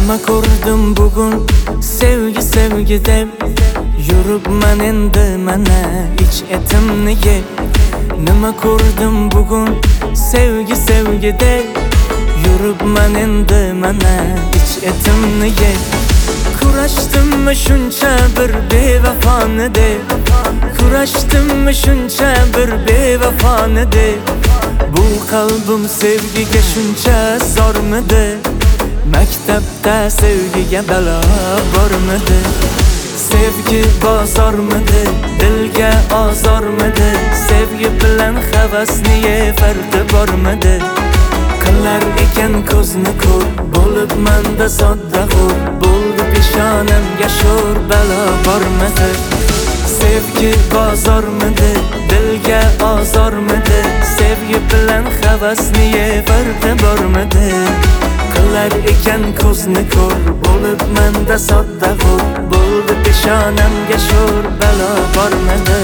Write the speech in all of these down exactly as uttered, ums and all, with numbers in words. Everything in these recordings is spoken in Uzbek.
Nima ko'rdim bugun sevgi sevgi deb, yuribman endi mana ich etimni yeb. Nima ko'rdim bugun sevgi sevgi deb, yuribman endi mana ich etimni yeb. Kurashdimmi shuncha bir bevafoni deb, kurashdimmi shuncha bir bevafoni deb. Bu qalbim sevgiga shuncha zormidi? Maktabda sevgiga balo bormidi? Sevgi bozormidi? Dilga ozormidi? Sevgi bilan havasni farqi bormidi? Qilar ekan ko'zni ko'r, bo'libman-da sodda g'ur. Bo'ldi peshonamga sho'r, balo bormidi? Sevgi bozormidi? Dilga ozormidi? Sevgi bilan havasni farqi bormidi? Qilar ekan ko'zni ko'r, bo'libman-da sodda g'ur. Bo'ldi peshonamga sho'r, balo bormidi?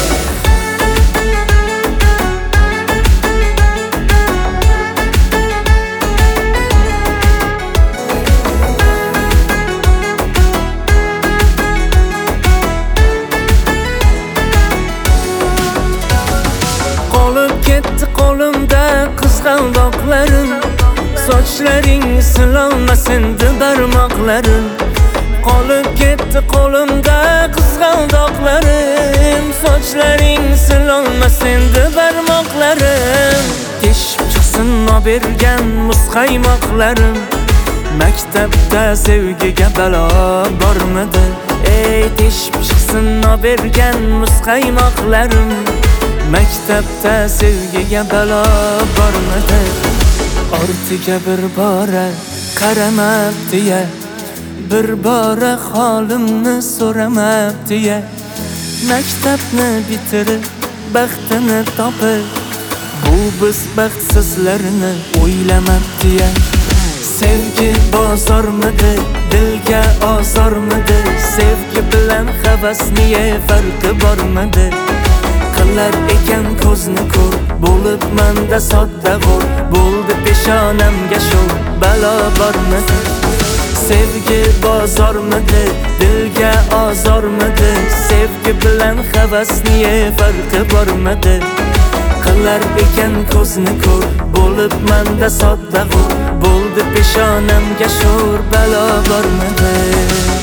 Qolib ketdi qo'limda qizg'aldoqlarim, sochlaring silolmasin barmoqlarim. Qolib ketdi qo'limda qizg'aldoqlarim, sochlaring silolmasin barmoqlarim. Teshib chiqsin bergan muzqaymoqlarim. Maktabda sevgiga balo bormidi? Ey, teshib chiqsin bergan muzqaymoqlarim. Maktabda sevgiga balo bormidi? Ortiga bir bora qaramabdi-ya, bir bora holimni so'ramabdi-ya. Maktabni bitirib baxtini topib, bu biz baxtsizlarni o'ylamabdi-ya. Sevgi bozormidi? Dilga ozormidi? Sevgi bilan havasni farqi bormidi? Qilar ekan ko'zni ko'r, bo'libman-da sodda g'ur. Bo'ldi peshonamga sho'r, balo bormidi? Sevgi bozormidi? Dilga ozormidi? Sevgi bilan havasni farqi bormidi? Qilar ekan ko'zni ko'r, bo'libman-da sodda g'ur. Bo'ldi peshonamga sho'r, balo bormidi?